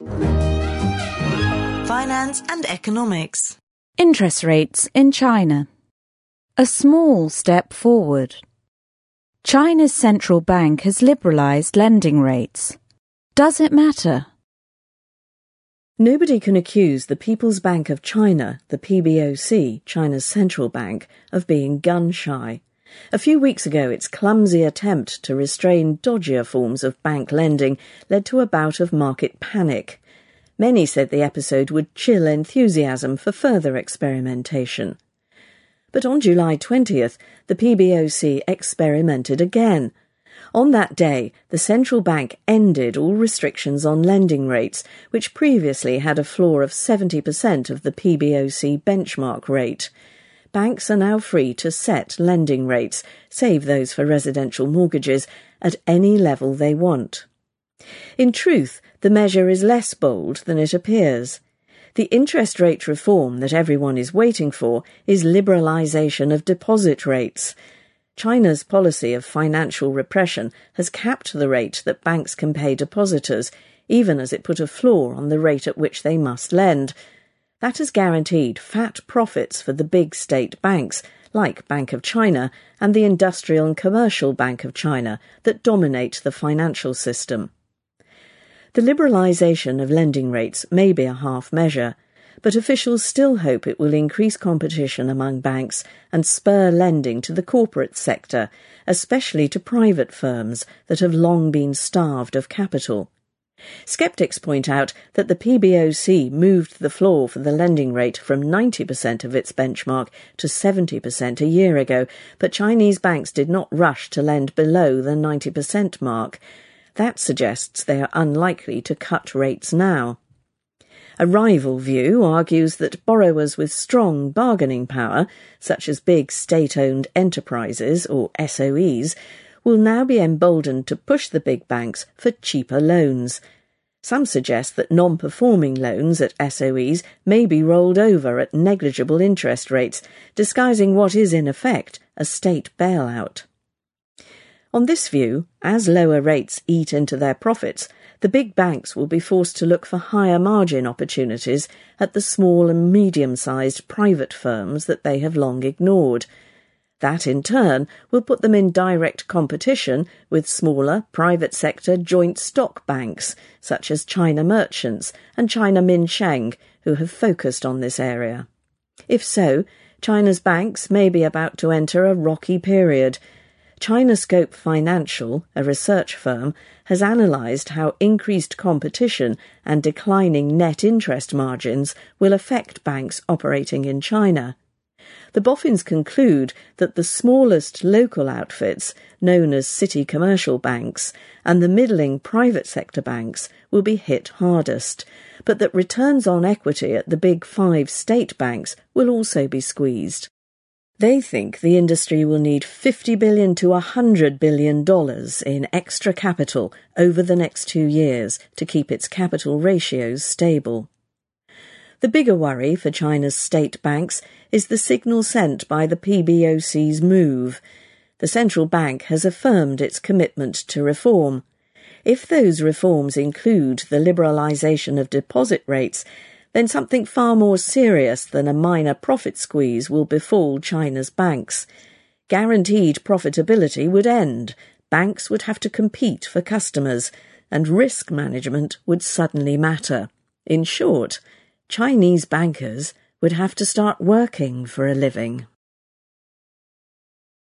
Finance and economics. Interest rates in China. A small step forward. China's central bank has liberalized lending rates. Does it matter? Nobody can accuse the People's Bank of China, the PBOC, China's central bank, of being gun-shy. A few weeks ago, its clumsy attempt to restrain dodgier forms of bank lending led to a bout of market panic. Many said the episode would chill enthusiasm for further experimentation. But on July 20th, the PBOC experimented again. On that day, the central bank ended all restrictions on lending rates, which previously had a floor of 70% of the PBOC benchmark rate. Banks are now free to set lending rates, save those for residential mortgages, at any level they want. In truth, the measure is less bold than it appears. The interest rate reform that everyone is waiting for is liberalisation of deposit rates. China's policy of financial repression has capped the rate that banks can pay depositors, even as it put a floor on the rate at which they must lend. That has guaranteed fat profits for the big state banks, like Bank of China and the Industrial and Commercial Bank of China, that dominate the financial system. The liberalisation of lending rates may be a half measure, but officials still hope it will increase competition among banks and spur lending to the corporate sector, especially to private firms that have long been starved of capital. Skeptics point out that the PBOC moved the floor for the lending rate from 90% of its benchmark to 70% a year ago, but Chinese banks did not rush to lend below the 90% mark. That suggests they are unlikely to cut rates now. A rival view argues that borrowers with strong bargaining power, such as big state-owned enterprises or SOEs, will now be emboldened to push the big banks for cheaper loans. Some suggest that non-performing loans at SOEs may be rolled over at negligible interest rates, disguising what is in effect a state bailout. On this view, as lower rates eat into their profits, the big banks will be forced to look for higher margin opportunities at the small and medium-sized private firms that they have long ignored. That, in turn, will put them in direct competition with smaller private sector joint stock banks, such as China Merchants and China Minsheng, who have focused on this area. If so, China's banks may be about to enter a rocky period. Chinoscope Financial, a research firm, has analysed how increased competition and declining net interest margins will affect banks operating in China. The boffins conclude that the smallest local outfits, known as city commercial banks, and the middling private sector banks will be hit hardest, but that returns on equity at the big 5 state banks will also be squeezed. They think the industry will need $50 billion to $100 billion in extra capital over the next 2 years to keep its capital ratios stable. The bigger worry for China's state banks is the signal sent by the PBOC's move. The central bank has affirmed its commitment to reform. If those reforms include the liberalisation of deposit rates, then something far more serious than a minor profit squeeze will befall China's banks. Guaranteed profitability would end, banks would have to compete for customers, and risk management would suddenly matter. In short, Chinese bankers would have to start working for a living.